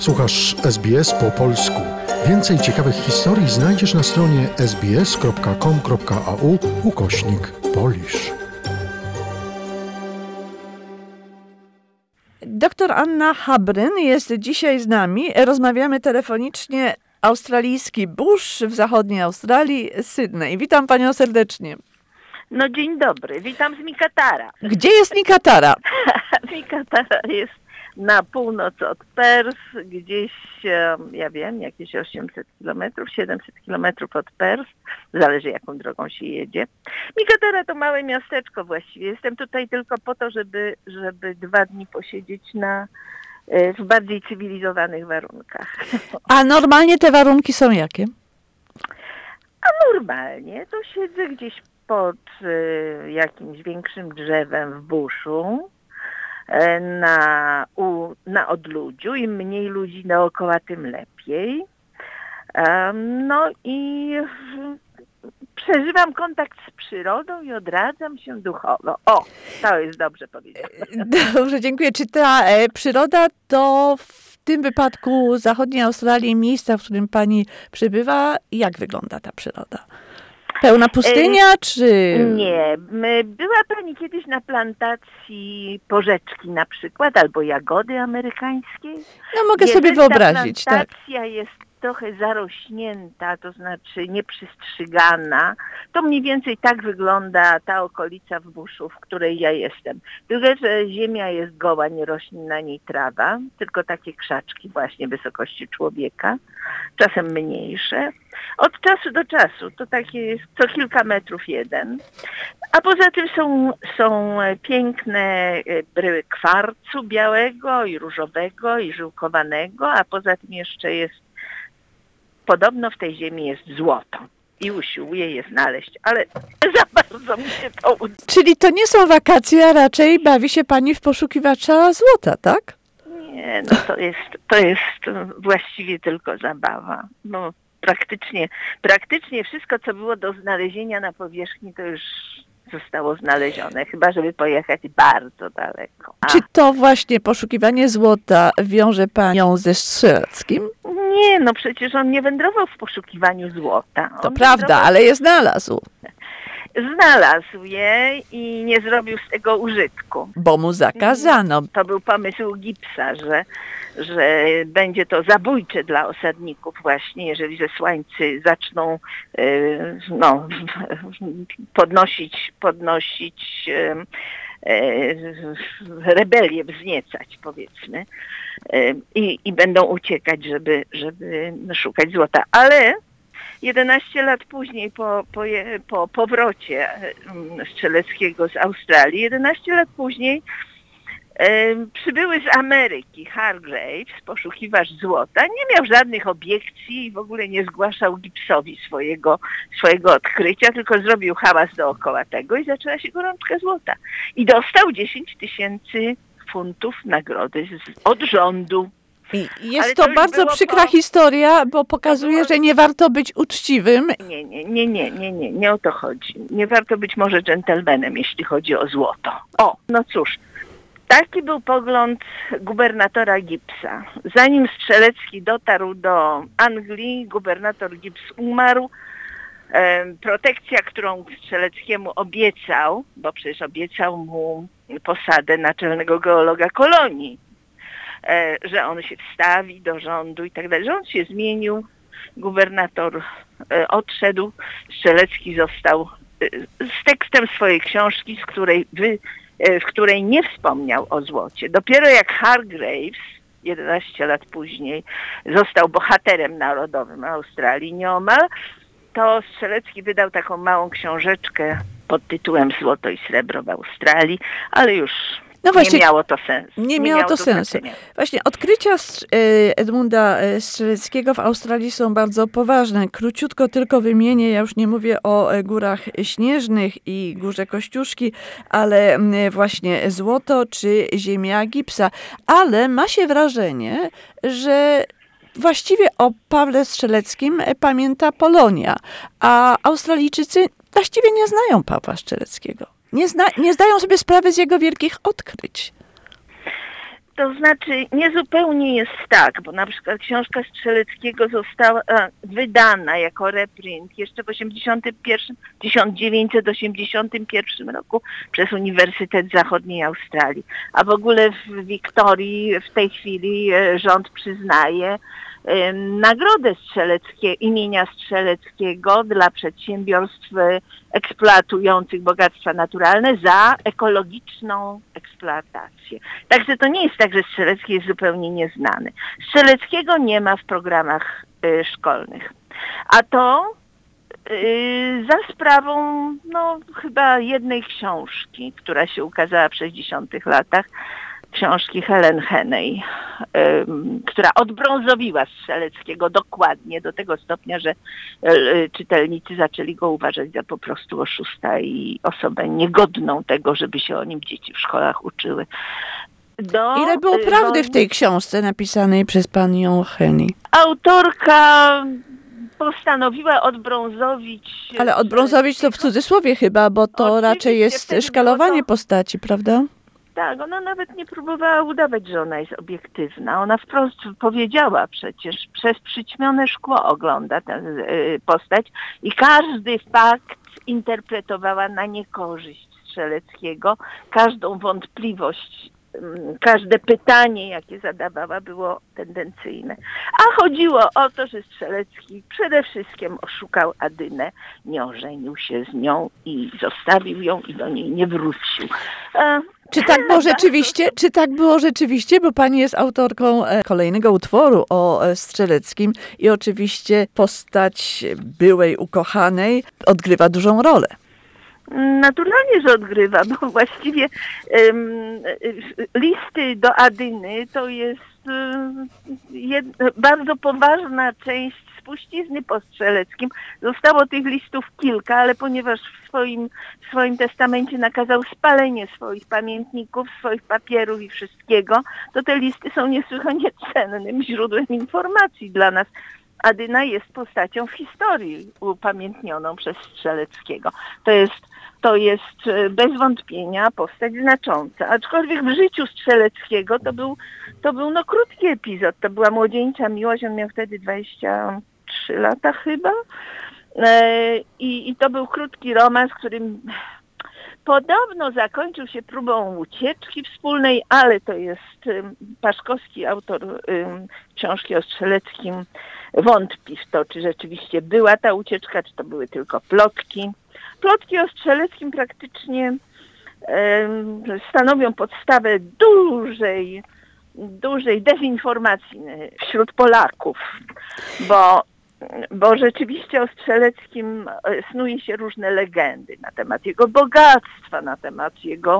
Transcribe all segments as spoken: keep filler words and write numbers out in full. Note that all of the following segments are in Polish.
Słuchasz S B S po polsku. Więcej ciekawych historii znajdziesz na stronie sbs.com.au ukośnik Polish. Doktor Anna Habryn jest dzisiaj z nami. Rozmawiamy telefonicznie. Australijski Bush w zachodniej Australii, Sydney. Witam panią serdecznie. No dzień dobry, witam z Mikatara. Gdzie jest Mikatara? Mikatara jest na północ od Perth, gdzieś, ja wiem, jakieś osiemset kilometrów, siedemset kilometrów od Perth, zależy jaką drogą się jedzie. Mikatara to małe miasteczko właściwie. Jestem tutaj tylko po to, żeby, żeby dwa dni posiedzieć na, w bardziej cywilizowanych warunkach. A normalnie te warunki są jakie? A normalnie to siedzę gdzieś pod y, jakimś większym drzewem w buszu, y, na, u, na odludziu. Im mniej ludzi dookoła, tym lepiej. Um, no i y, przeżywam kontakt z przyrodą i odradzam się duchowo. O, to jest dobrze powiedziane. Dobrze, dziękuję. Czy ta e, przyroda to w tym wypadku zachodniej Australii, miejsca, w którym pani przybywa, jak wygląda ta przyroda? Pełna pustynia, e, czy... Nie. Była pani kiedyś na plantacji porzeczki na przykład, albo jagody amerykańskiej? No mogę Jeżeli sobie wyobrazić, ta tak. plantacja jest trochę zarośnięta, to znaczy nieprzystrzygana, to mniej więcej tak wygląda ta okolica w buszu, w której ja jestem. Tylko, że ziemia jest goła, nie rośnie na niej trawa, tylko takie krzaczki właśnie wysokości człowieka, czasem mniejsze. Od czasu do czasu, to takie jest co kilka metrów jeden. A poza tym są, są piękne bryły kwarcu białego i różowego i żyłkowanego, a poza tym jeszcze jest, podobno w tej ziemi jest złoto. I usiłuję je znaleźć, ale za bardzo mi się to uda. Czyli to nie są wakacje, a raczej bawi się pani w poszukiwacza złota, tak? Nie, no to jest, to jest właściwie tylko zabawa. No, praktycznie, praktycznie wszystko, co było do znalezienia na powierzchni, to już zostało znalezione, chyba żeby pojechać bardzo daleko. A. Czy to właśnie poszukiwanie złota wiąże panią ze Strzeleckim? Nie, no przecież on nie wędrował w poszukiwaniu złota. On to prawda, wędrował... ale je znalazł. Znalazł je i nie zrobił z tego użytku. Bo mu zakazano. To był pomysł Gibbsa, że, że będzie to zabójcze dla osadników właśnie, jeżeli zesłańcy zaczną yy, no, podnosić, podnosić yy, yy, rebelię, wzniecać powiedzmy yy, i, i będą uciekać, żeby, żeby szukać złota. Ale jedenaście lat później po, po, po powrocie Strzeleckiego z Australii, jedenaście lat później e, przybyły z Ameryki Hargraves, poszukiwacz złota, nie miał żadnych obiekcji i w ogóle nie zgłaszał Gibbsowi swojego, swojego odkrycia, tylko zrobił hałas dookoła tego i zaczęła się gorączka złota. I dostał dziesięć tysięcy funtów nagrody z, od rządu. I jest to, to bardzo przykra po... historia, bo pokazuje, było... że nie warto być uczciwym. Nie, nie, nie, nie, nie, nie, nie o to chodzi. Nie warto być może dżentelmenem, jeśli chodzi o złoto. O, no cóż, taki był pogląd gubernatora Gibbsa. Zanim Strzelecki dotarł do Anglii, gubernator Gibbs umarł. E, protekcja, którą Strzeleckiemu obiecał, bo przecież obiecał mu posadę naczelnego geologa kolonii, że on się wstawi do rządu i tak dalej, że on się zmienił, gubernator odszedł, Strzelecki został z tekstem swojej książki, z której, wy, w której nie wspomniał o złocie. Dopiero jak Hargraves, jedenaście lat później, został bohaterem narodowym Australii nieomal, to Strzelecki wydał taką małą książeczkę pod tytułem Złoto i srebro w Australii, ale już No właśnie, nie miało to sensu. Nie, nie miało, miało to sensu. Znaczenia. Właśnie odkrycia Edmunda Strzeleckiego w Australii są bardzo poważne. Króciutko tylko wymienię, ja już nie mówię o górach śnieżnych i górze Kościuszki, ale właśnie złoto czy ziemia Gibbsa. Ale ma się wrażenie, że właściwie o Pawle Strzeleckim pamięta Polonia, a Australijczycy właściwie nie znają Pawła Strzeleckiego. Nie, zna, nie zdają sobie sprawy z jego wielkich odkryć. To znaczy niezupełnie jest tak, bo na przykład książka Strzeleckiego została wydana jako reprint jeszcze w tysiąc dziewięćset osiemdziesiątym pierwszym roku przez Uniwersytet Zachodniej Australii. A w ogóle w Wiktorii w tej chwili rząd przyznaje nagrodę Strzeleckie, imienia Strzeleckiego dla przedsiębiorstw eksploatujących bogactwa naturalne za ekologiczną eksploatację. Także to nie jest tak, że Strzelecki jest zupełnie nieznany. Strzeleckiego nie ma w programach y, szkolnych. A to y, za sprawą no, chyba jednej książki, która się ukazała w sześćdziesiątych latach, książki Helen Henney, um, która odbrązowiła Strzeleckiego dokładnie do tego stopnia, że y, czytelnicy zaczęli go uważać za po prostu oszusta i osobę niegodną tego, żeby się o nim dzieci w szkołach uczyły. Do, Ile było y, prawdy do... w tej książce napisanej przez panią Henney? Autorka postanowiła odbrązowić... Ale odbrązowić to w cudzysłowie chyba, bo to Oczywiście, raczej jest wtedy szkalowanie było to- postaci, prawda? Tak, ona nawet nie próbowała udawać, że ona jest obiektywna. Ona wprost powiedziała przecież, przez przyćmione szkło ogląda tę y, postać i każdy fakt interpretowała na niekorzyść Strzeleckiego. Każdą wątpliwość, y, każde pytanie, jakie zadawała, było tendencyjne. A chodziło o to, że Strzelecki przede wszystkim oszukał Adynę, nie ożenił się z nią i zostawił ją i do niej nie wrócił. E, Czy tak było rzeczywiście? Czy tak było rzeczywiście? Bo pani jest autorką e, kolejnego utworu o e, Strzeleckim i oczywiście postać byłej ukochanej odgrywa dużą rolę. Naturalnie, że odgrywa, bo właściwie um, listy do Adyny to jest um, jed, bardzo poważna część spuścizny po Strzeleckim. Zostało tych listów kilka, ale ponieważ w swoim, w swoim testamencie nakazał spalenie swoich pamiętników, swoich papierów i wszystkiego, to te listy są niesłychanie cennym źródłem informacji dla nas. Adyna jest postacią w historii upamiętnioną przez Strzeleckiego. To jest, to jest bez wątpienia postać znacząca. Aczkolwiek w życiu Strzeleckiego to był, to był no, krótki epizod. To była młodzieńcza miłość. On miał wtedy dwadzieścia trzy lata chyba. I, i to był krótki romans, którym podobno zakończył się próbą ucieczki wspólnej, ale to jest um, Paszkowski, autor um, książki o Strzeleckim, wątpi w to, czy rzeczywiście była ta ucieczka, czy to były tylko plotki. Plotki o Strzeleckim praktycznie um, stanowią podstawę dużej, dużej dezinformacji wśród Polaków, bo Bo rzeczywiście o Strzeleckim snuje się różne legendy na temat jego bogactwa, na temat jego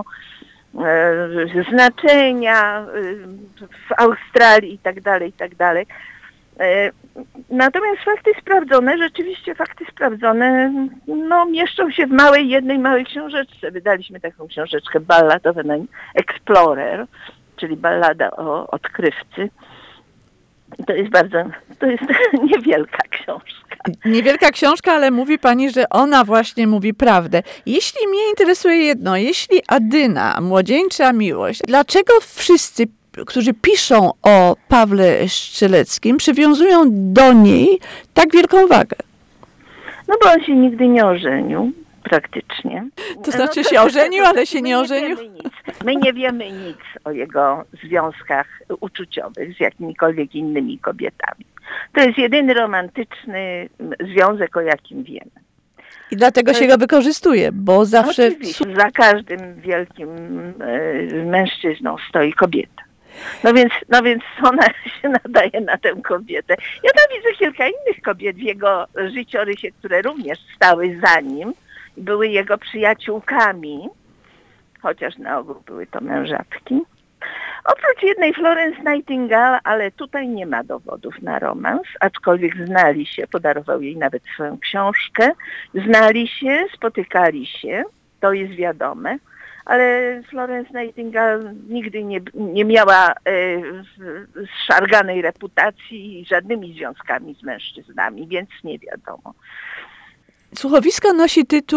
e, znaczenia e, w Australii i tak dalej, i tak dalej. E, natomiast fakty sprawdzone, rzeczywiście fakty sprawdzone, no mieszczą się w małej, jednej małej książeczce. Wydaliśmy taką książeczkę Ballad of an Explorer, czyli ballada o odkrywcy. To jest bardzo, to jest niewielka książka. Niewielka książka, ale mówi pani, że ona właśnie mówi prawdę. Jeśli mnie interesuje jedno, jeśli Adyna, młodzieńcza miłość, dlaczego wszyscy, którzy piszą o Pawle Strzeleckim, przywiązują do niej tak wielką wagę? No bo on się nigdy nie ożenił. Praktycznie. To znaczy no, się ożenił, ale się my nie ożenił? Wiemy nic. My nie wiemy nic o jego związkach uczuciowych z jakimikolwiek innymi kobietami. To jest jedyny romantyczny związek, o jakim wiemy. I dlatego się go wykorzystuje, bo zawsze... Oczywiście, za każdym wielkim e, mężczyzną stoi kobieta. No więc, no więc ona się nadaje na tę kobietę. Ja tam widzę kilka innych kobiet w jego życiorysie, które również stały za nim. Były jego przyjaciółkami, chociaż na ogół były to mężatki. Oprócz jednej Florence Nightingale, ale tutaj nie ma dowodów na romans, aczkolwiek znali się, podarował jej nawet swoją książkę, znali się, spotykali się, to jest wiadome, ale Florence Nightingale nigdy nie, nie miała e, zszarganej reputacji żadnymi związkami z mężczyznami, więc nie wiadomo. Słuchowisko nosi tytuł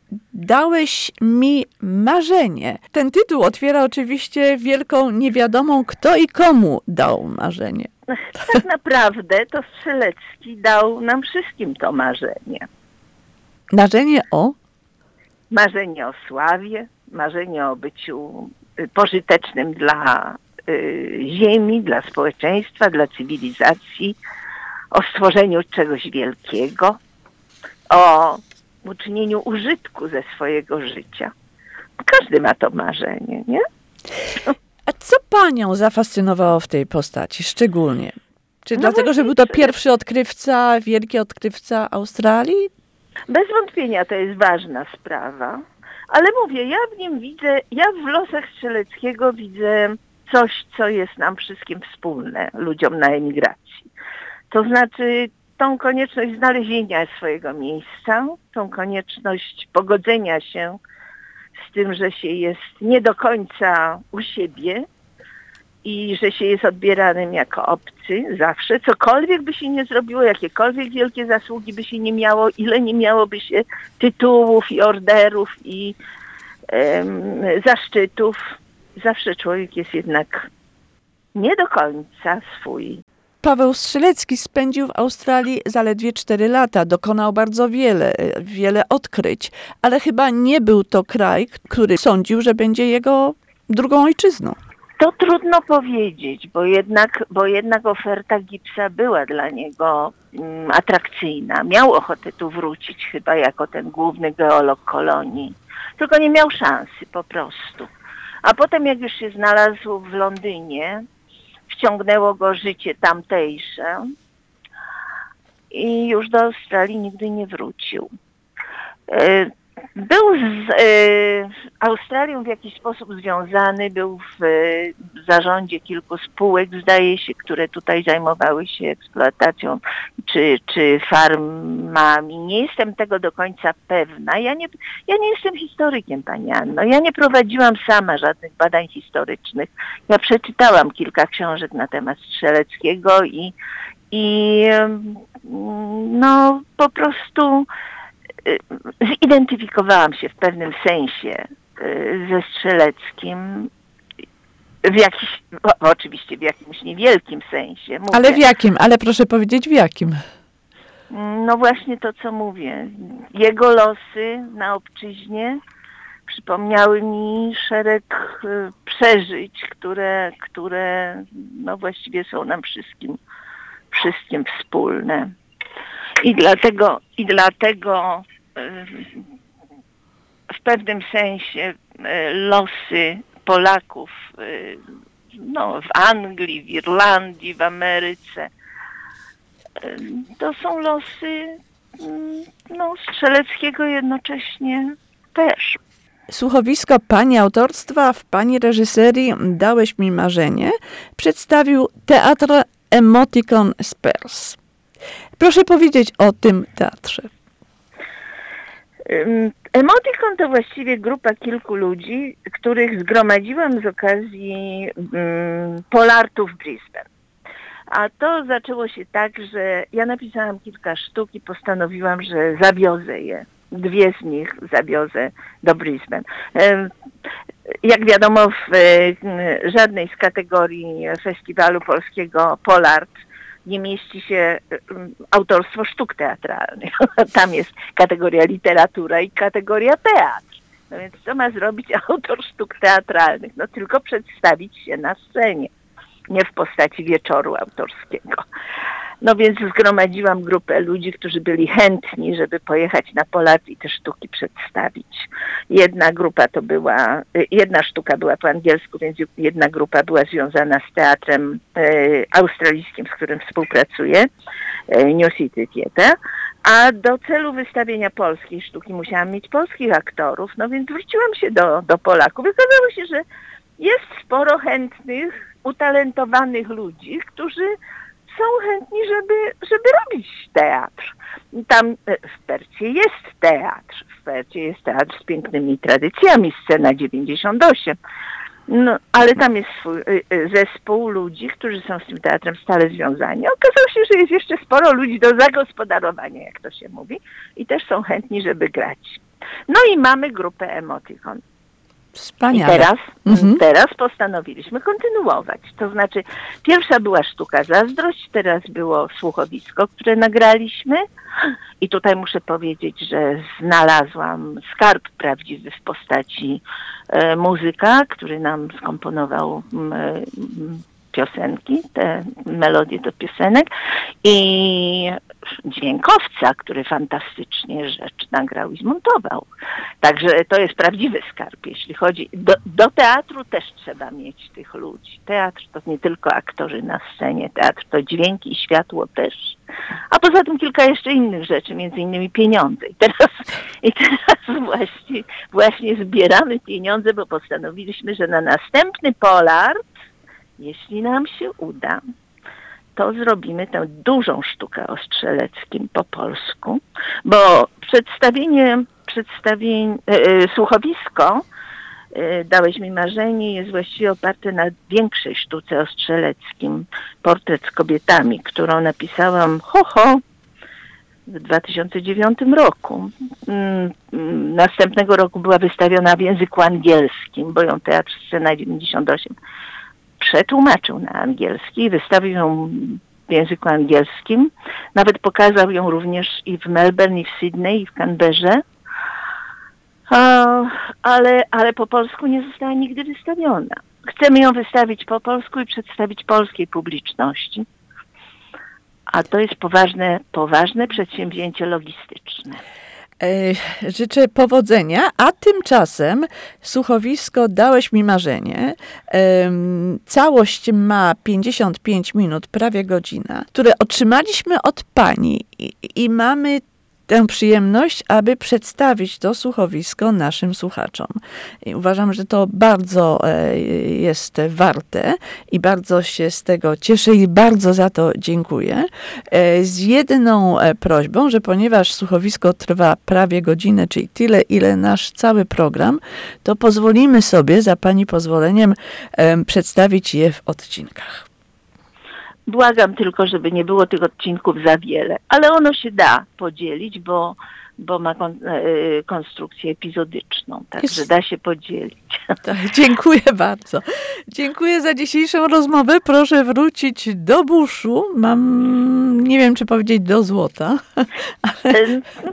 Dałeś mi marzenie. Ten tytuł otwiera oczywiście wielką niewiadomą, kto i komu dał marzenie. Tak naprawdę to Strzelecki dał nam wszystkim to marzenie. Marzenie o? Marzenie o sławie, marzenie o byciu y, pożytecznym dla y, ziemi, dla społeczeństwa, dla cywilizacji, o stworzeniu czegoś wielkiego, o uczynieniu użytku ze swojego życia. Każdy ma to marzenie, nie? A co panią zafascynowało w tej postaci szczególnie? Czy No dlatego, że właśnie, był to czy- pierwszy odkrywca, wielki odkrywca Australii? Bez wątpienia to jest ważna sprawa, ale mówię, ja w nim widzę, ja w losach Strzeleckiego widzę coś, co jest nam wszystkim wspólne, ludziom na emigracji. To znaczy tą konieczność znalezienia swojego miejsca, tą konieczność pogodzenia się z tym, że się jest nie do końca u siebie i że się jest odbieranym jako obcy zawsze, cokolwiek by się nie zrobiło, jakiekolwiek wielkie zasługi by się nie miało, ile nie miałoby się tytułów i orderów i em, zaszczytów, zawsze człowiek jest jednak nie do końca swój. Paweł Strzelecki spędził w Australii zaledwie cztery lata. Dokonał bardzo wiele, wiele odkryć, ale chyba nie był to kraj, który sądził, że będzie jego drugą ojczyzną. To trudno powiedzieć, bo jednak, bo jednak oferta Gibbsa była dla niego mm, atrakcyjna. Miał ochotę tu wrócić chyba jako ten główny geolog kolonii, tylko nie miał szansy po prostu. A potem jak już się znalazł w Londynie, wciągnęło go życie tamtejsze i już do Australii nigdy nie wrócił. E, Był z e, Australią w jakiś sposób związany, był w, w zarządzie kilku spółek, zdaje się, które tutaj zajmowały się eksploatacją czy, czy farmami. Nie jestem tego do końca pewna. Ja nie, ja nie jestem historykiem, pani Anno. Ja nie prowadziłam sama żadnych badań historycznych. Ja przeczytałam kilka książek na temat Strzeleckiego i, i no po prostu zidentyfikowałam się w pewnym sensie ze Strzeleckim, w jakiś, oczywiście w jakimś niewielkim sensie. Mówię. Ale w jakim? Ale proszę powiedzieć w jakim? No właśnie to, co mówię. Jego losy na obczyźnie przypomniały mi szereg przeżyć, które, które no właściwie są nam wszystkim, wszystkim wspólne. I dlatego, i dlatego w pewnym sensie losy Polaków no, w Anglii, w Irlandii, w Ameryce to są losy no, Strzeleckiego jednocześnie też. Słuchowisko pani autorstwa w pani reżyserii Dałeś mi marzenie przedstawił Teatr Emoticon Spurs. Proszę powiedzieć o tym teatrze. Emoticon to właściwie grupa kilku ludzi, których zgromadziłam z okazji um, Polartu w Brisbane. A to zaczęło się tak, że ja napisałam kilka sztuk i postanowiłam, że zawiozę je. Dwie z nich zawiozę do Brisbane. Jak wiadomo, w żadnej z kategorii festiwalu polskiego Polart nie mieści się autorstwo sztuk teatralnych. Tam jest kategoria literatura i kategoria teatr. No więc co ma zrobić autor sztuk teatralnych? No tylko przedstawić się na scenie, nie w postaci wieczoru autorskiego. No więc zgromadziłam grupę ludzi, którzy byli chętni, żeby pojechać na Polart i te sztuki przedstawić. Jedna grupa to była, jedna sztuka była po angielsku, więc jedna grupa była związana z teatrem e, australijskim, z którym współpracuję, e, New City Theatre, a do celu wystawienia polskiej sztuki musiałam mieć polskich aktorów, no więc zwróciłam się do, do Polaków. Okazało się, że jest sporo chętnych, utalentowanych ludzi, którzy są chętni, żeby, żeby robić teatr. Tam w Percie jest teatr. W Percie jest teatr z pięknymi tradycjami, scena dziewięćdziesiąt osiem. No, ale tam jest swój zespół ludzi, którzy są z tym teatrem stale związani. Okazało się, że jest jeszcze sporo ludzi do zagospodarowania, jak to się mówi, i też są chętni, żeby grać. No i mamy grupę Emotikon. Wspaniale. I teraz, Mhm. teraz postanowiliśmy kontynuować. To znaczy, pierwsza była sztuka Zazdrość, teraz było słuchowisko, które nagraliśmy. I tutaj muszę powiedzieć, że znalazłam skarb prawdziwy w postaci e, muzyka, który nam skomponował m, m, piosenki, te melodie do piosenek i dźwiękowca, który fantastycznie rzecz nagrał i zmontował. Także to jest prawdziwy skarb, jeśli chodzi... Do, do teatru też trzeba mieć tych ludzi. Teatr to nie tylko aktorzy na scenie, teatr to dźwięki i światło też. A poza tym kilka jeszcze innych rzeczy, między innymi pieniądze. I teraz, i teraz właśnie, właśnie zbieramy pieniądze, bo postanowiliśmy, że na następny Polart, jeśli nam się uda, to zrobimy tę dużą sztukę o Strzeleckim po polsku, bo przedstawienie, przedstawienie e, e, słuchowisko e, Dałeś mi marzenie jest właściwie oparte na większej sztuce o Strzeleckim, Portret z kobietami, którą napisałam ho, ho w dwa tysiące dziewiątym roku. Mm, mm, następnego roku była wystawiona w języku angielskim, bo ją Teatr Scena dziewięćdziesiąt osiem przetłumaczył na angielski i wystawił ją w języku angielskim. Nawet pokazał ją również i w Melbourne, i w Sydney, i w Canberrze. Ale, ale po polsku nie została nigdy wystawiona. Chcemy ją wystawić po polsku i przedstawić polskiej publiczności. A to jest poważne, poważne przedsięwzięcie logistyczne. Życzę powodzenia, a tymczasem słuchowisko Dałeś mi marzenie. Całość ma pięćdziesiąt pięć minut, prawie godzina, które otrzymaliśmy od pani i, i mamy tę przyjemność, aby przedstawić to słuchowisko naszym słuchaczom. I uważam, że to bardzo jest warte i bardzo się z tego cieszę i bardzo za to dziękuję. Z jedną prośbą, że ponieważ słuchowisko trwa prawie godzinę, czyli tyle, ile nasz cały program, to pozwolimy sobie, za pani pozwoleniem, przedstawić je w odcinkach. Błagam tylko, żeby nie było tych odcinków za wiele, ale ono się da podzielić, bo, bo ma kon, y, konstrukcję epizodyczną, także da się podzielić. Tak, dziękuję bardzo. Dziękuję za dzisiejszą rozmowę. Proszę wrócić do buszu. Mam, nie wiem, czy powiedzieć do złota. Ale...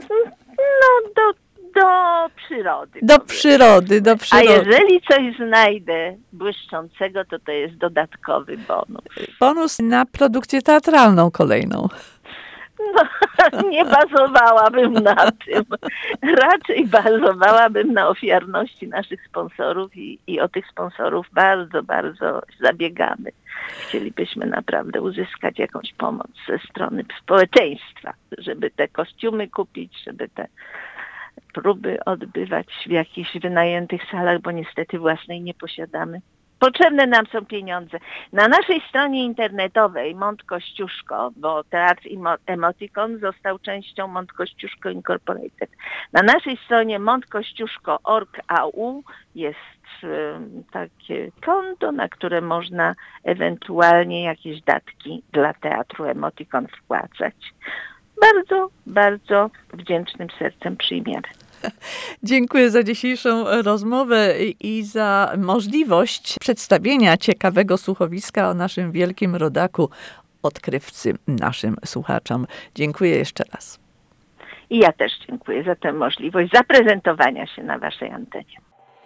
No, do Do przyrody. Do przyrody, do przyrody. A jeżeli coś znajdę błyszczącego, to to jest dodatkowy bonus. Bonus na produkcję teatralną kolejną. No, nie bazowałabym na tym. Raczej bazowałabym na ofiarności naszych sponsorów i, i o tych sponsorów bardzo, bardzo zabiegamy. Chcielibyśmy naprawdę uzyskać jakąś pomoc ze strony społeczeństwa, żeby te kostiumy kupić, żeby te próby odbywać w jakichś wynajętych salach, bo niestety własnej nie posiadamy. Potrzebne nam są pieniądze. Na naszej stronie internetowej Mont Kościuszko, bo Teatr Emotikon został częścią Mont Kościuszko Incorporated. Na naszej stronie mont kościuszko kropka org kropka a u jest um, takie konto, na które można ewentualnie jakieś datki dla Teatru Emotikon wpłacać. Bardzo, bardzo wdzięcznym sercem przyjmiemy. Dziękuję za dzisiejszą rozmowę i za możliwość przedstawienia ciekawego słuchowiska o naszym wielkim rodaku, odkrywcy naszym słuchaczom. Dziękuję jeszcze raz. I ja też dziękuję za tę możliwość zaprezentowania się na waszej antenie.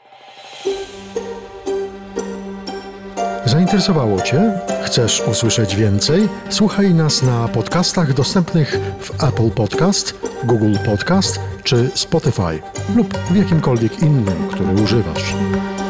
Zainteresowało cię? Chcesz usłyszeć więcej? Słuchaj nas na podcastach dostępnych w Apple Podcast, Google Podcast czy Spotify lub w jakimkolwiek innym, który używasz.